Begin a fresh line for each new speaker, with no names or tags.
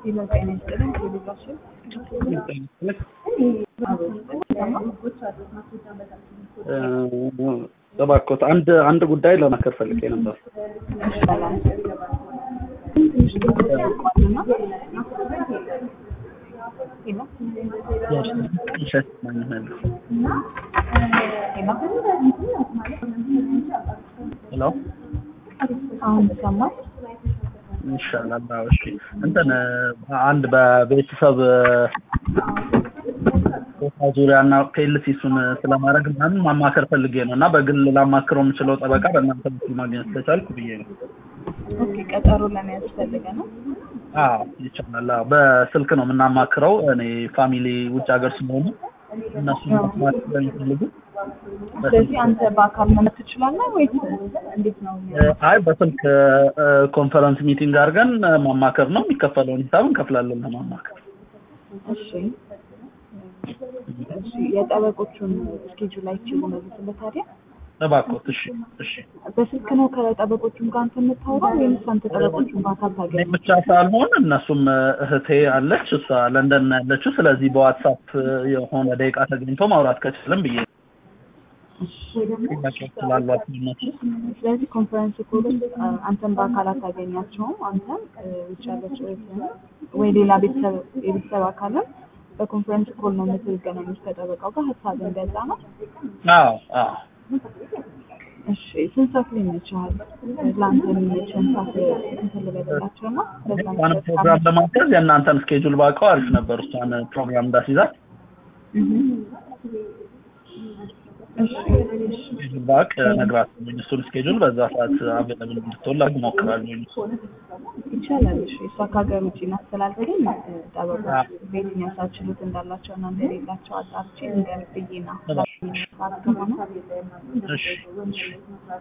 ሌላ አይነት ጥቅም ከሌላቸው
ተባክቶት አንድ ጉዳይ ለማከር ፈልጌ ነበር። ሄሎ
አሁን ሰማህ?
ኢንሻአላህ እሺ። እንትን አንድ በቤተሰብ ዙሪያና ፔልሲሱን ስለማድረግ ምናምን ማማከር ፈልጌ ነው እና በግል ላማክረው የምችለው ጠበቃ በእናንተ በኩል ማግኘት ስለቻልኩ ብዬ ነው።
ኦኬ፣ ቀጠሮ ለመያዝ ፈልገ ነው?
አዎ ይቻላል። በስልክ ነው የምናማክረው። እኔ ፋሚሊ ውጭ ሀገር ስለሆኑ እነሱ መስማት ስለሚፈልጉ
ስለዚህ አንተ በአካል መመት ትችላለህ ወይስ እንዴት ነው?
አይ በስልክ ኮንፈረንስ ሚቲንግ አድርገን ማማከር ነው። የሚከፈለውን ሂሳብ እንከፍላለን ለማማከር።
እሺ የጠበቆቹን ስኬጁል አይችሉ ነው ታዲያ?
ተባክቶት እሺ
በስልክ ነው ከጠበቆቹም ጋር አንተ የምታወራው ወይስ አንተ ጠበቆቹን በአካል ታገኛለህ?
ብቻ ሳልሆን እነሱም እህቴ አለች እሷ ለንደን ያለችው። ስለዚህ በዋትስአፕ የሆነ ደቂቃ ተገኝቶ ማውራት ከቻለን ብዬ
ስለዚህ ኮንፈረንስ ኮል አንተም በአካል አታገኛቸውም። አንተም ውጭ ያለችው ወይ ሌላ የቤተሰብ አካልም በኮንፈረንስ ኮል ነው የምትገናኙት ከጠበቃው ጋር ሀሳብን ገዛ ነው?
አዎ
እሺ ስንት ሰዓት ላይ ይመችሃል? ለአንተ የሚመችህን ሰዓት እንትን ልበልላቸው እና
እሷን ፕሮግራም ለማስያዝ የእናንተን ስኬጁል ባውቀው አሪፍ ነበር። እሷን ፕሮግራም እንዳስይዛት ስኬጁል ባውቅ እነግራታለሁ። እሱን ስኬጁል በዛ ሰዓት አቬለብል እንድትሆን እሞክራለሁ።
ይቻላል። እሺ እሷ ከሀገር ውጭ ናት ስላልከኝ ጠበቆች በየትኛው ሰዓት ችሎት እንዳላቸው እና እንደሌላቸው አጣርቼ ልንገርህ ብዬ ነው።
እሺ